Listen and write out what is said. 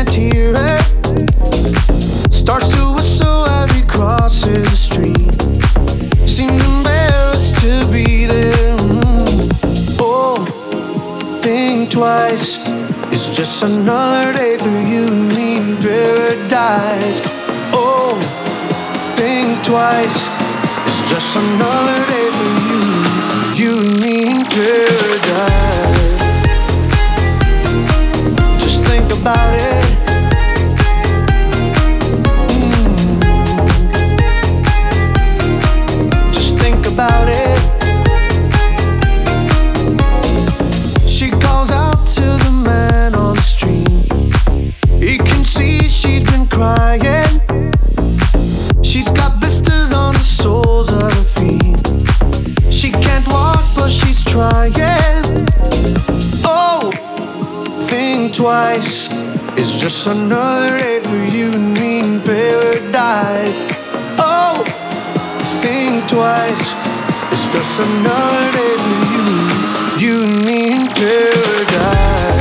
can't hear it. Starts to whistle as he crosses the street. Seemed embarrassed to be there. Oh, think twice. It's just another day for you and me in paradise. Oh, think twice. It's just another day for you and me in paradise. Just think about it. Just think about it. She calls out to the man on the street. He can see she's been crying. She's got blisters on the soles of her feet. She can't walk but she's trying. Oh, think twice. It's just another day for you and me in paradise. Oh, think twice. It's just another day for you and me in paradise.